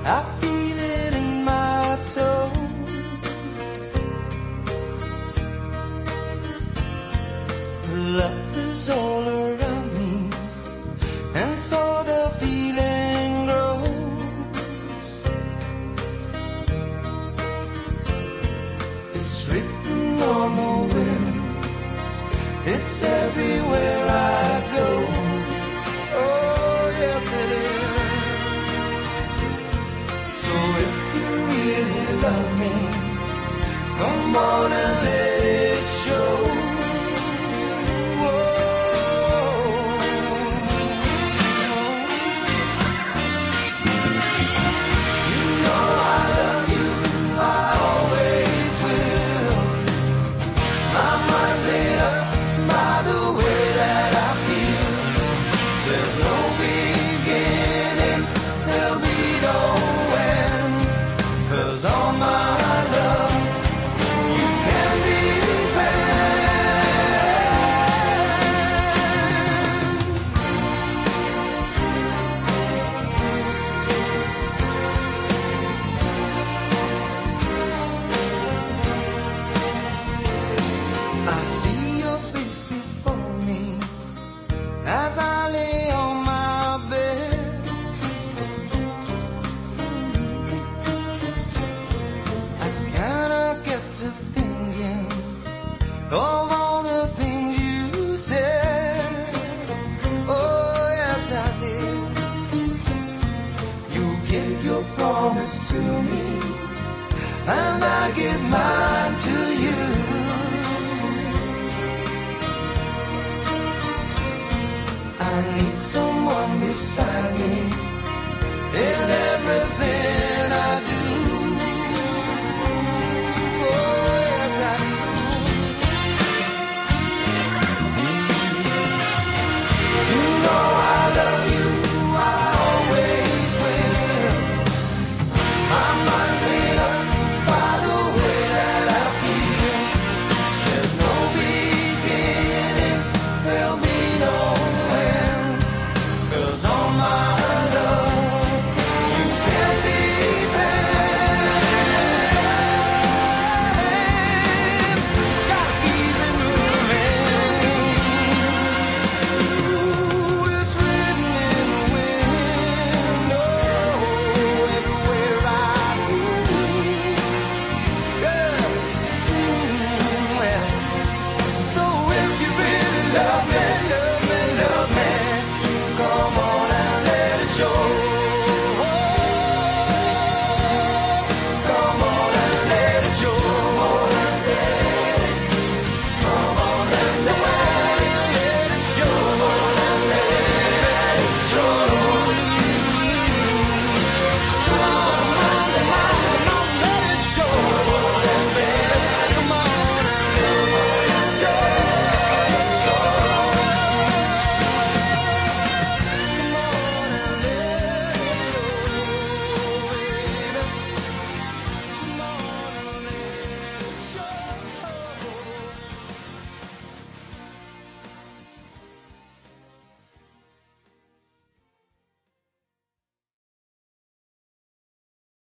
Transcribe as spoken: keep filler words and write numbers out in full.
I feel it in my toes. Love is all around me, and so the feeling grows. It's written on the wind, it's everywhere I go. Oh, yes it is. So if you really love me, come on and let it show. Promise to me, and I give mine to you. I need someone beside me in every